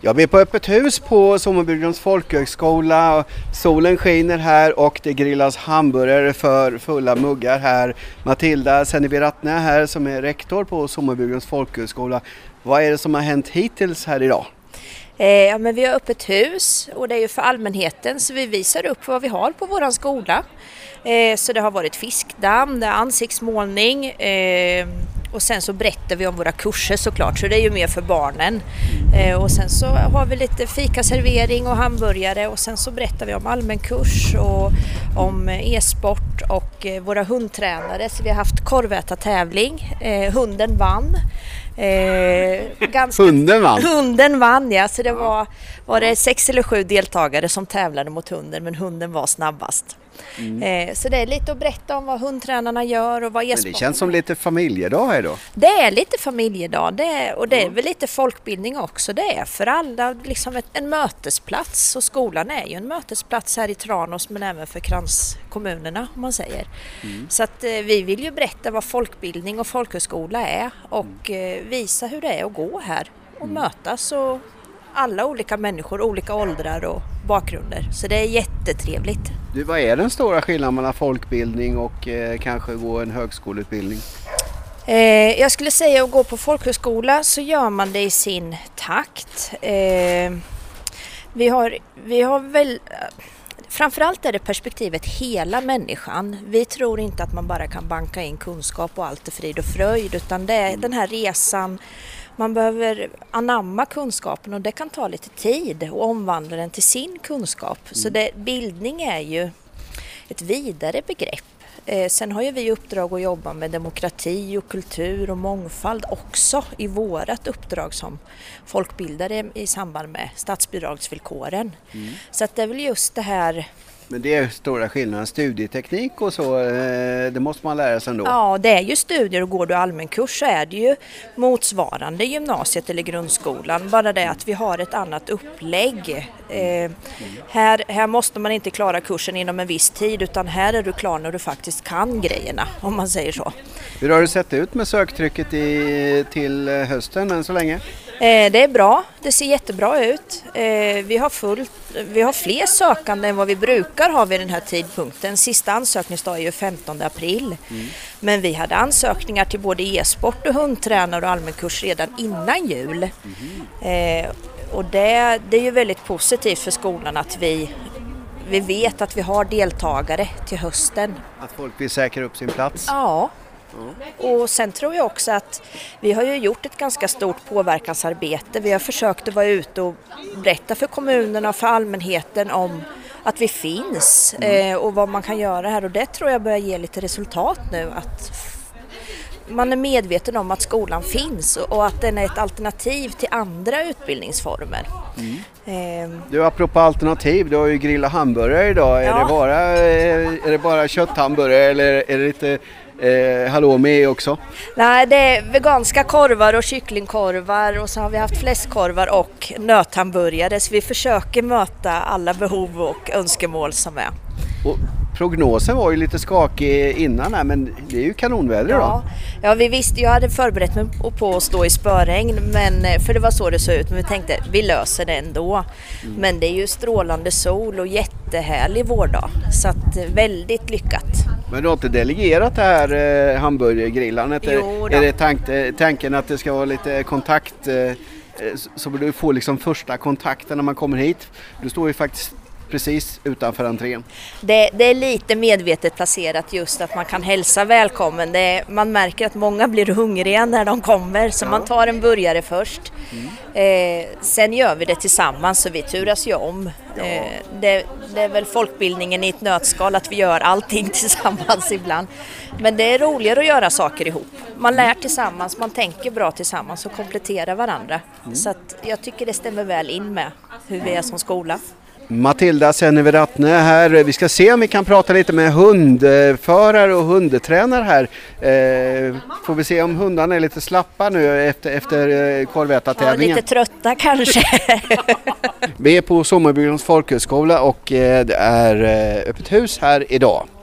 Jag är på öppet hus på Sommerbygdens folkhögskola. Solen skiner här och det grillas hamburgare för fulla muggar här. Matilda Senneviratne här som är rektor på Sommerbygdens folkhögskola. Vad är det som har hänt hittills här idag? Ja, men vi har öppet hus och det är ju för allmänheten, så vi visar upp vad vi har på våran skola. Så det har varit fiskdamm, det är ansiktsmålning och sen så berättar vi om våra kurser såklart, så det är ju mer för barnen. Och sen så har vi lite fikaservering och hamburgare och sen så berättar vi om allmän kurs och om e-sport och våra hundtränare. Så vi har haft korvätartävling, hunden vann. Hunden vann, ja, så det var det 6 eller 7 deltagare som tävlade mot hunden, men hunden var snabbast. Så det är lite att berätta om vad hundtränarna gör och vad e-sport. Men det känns som lite familjedag här då? Det är lite familjedag och det är väl lite folkbildning också. Det är för alla liksom en mötesplats, och skolan är ju en mötesplats här i Tranås men även för kranskommunerna om man säger. Så att vi vill ju berätta vad folkbildning och folkhögskola är och visa hur det är att gå här och mötas, och alla olika människor, olika åldrar och bakgrunder. Så det är jättetrevligt. Du, vad är den stora skillnaden mellan folkbildning och kanske gå en högskoleutbildning? Jag skulle säga att gå på folkhögskola så gör man det i sin takt. Vi har väl... Framförallt är det perspektivet hela människan. Vi tror inte att man bara kan banka in kunskap och allt är frid och fröjd, utan det är den här resan. Man behöver anamma kunskapen och det kan ta lite tid och omvandla den till sin kunskap. Så bildning är ju ett vidare begrepp. Sen har ju vi uppdrag att jobba med demokrati och kultur och mångfald också i vårat uppdrag som folkbildare i samband med statsbidragsvillkoren. Så att det är väl just det här. Men det är stora skillnader, studieteknik och så, det måste man lära sig ändå. Ja, det är ju studier, och går du allmän kurs så är det ju motsvarande gymnasiet eller grundskolan. Bara det att vi har ett annat upplägg. Här måste man inte klara kursen inom en viss tid, utan här är du klar när du faktiskt kan grejerna, om man säger så. Hur har det sett ut med söktrycket till hösten än så länge? Det är bra, det ser jättebra ut. Vi har fler sökande än vad vi brukar ha vid den här tidpunkten. Sista ansökningsdag är ju 15 april. Men vi hade ansökningar till både e-sport och hundtränare och allmänkurs redan innan jul. Och det är ju väldigt positivt för skolan att vi vet att vi har deltagare till hösten. Att folk vill säkra upp sin plats? Ja. Och sen tror jag också att vi har ju gjort ett ganska stort påverkansarbete. Vi har försökt att vara ute och berätta för kommunerna och för allmänheten om att vi finns och vad man kan göra här. Och det tror jag börjar ge lite resultat nu. Att man är medveten om att skolan finns och att den är ett alternativ till andra utbildningsformer. Du, apropå alternativ, du har ju grillat hamburgare idag. Ja. Är det bara kötthamburgare eller är det lite halloumi också? Nej, det är veganska korvar och kycklingkorvar, och så har vi haft fläskkorvar och nöthamburgare, så vi försöker möta alla behov och önskemål som är. Och prognosen var ju lite skakig innan här, men det är ju kanonväder då. Ja, vi visste, jag hade förberett mig på att stå i spöregn, för det var så det såg ut, men vi tänkte vi löser det ändå. Men det är ju strålande sol och jättehärlig vårdag, så att väldigt lyckat. Men du har inte delegerat det här hamburgergrillandet? Är det tanken att det ska vara lite kontakt, så du får liksom första kontakten när man kommer hit? Du står ju faktiskt precis utanför entrén. Det är lite medvetet placerat, just att man kan hälsa välkommen. Man märker att många blir hungriga när de kommer, så man tar en burgare först. Sen gör vi det tillsammans, så vi turas ju om. Det är väl folkbildningen i ett nötskal, att vi gör allting tillsammans ibland. Men det är roligare att göra saker ihop. Man lär tillsammans, man tänker bra tillsammans och kompletterar varandra. Så att jag tycker det stämmer väl in med hur vi är som skola. Matilda Senneviratne här. Vi ska se om vi kan prata lite med hundförare och hundtränare här. Får vi se om hundarna är lite slappa nu efter korvätartävlingen. Ja, lite trötta kanske. Vi är på Sommerbygdens folkhögskola och det är öppet hus här idag.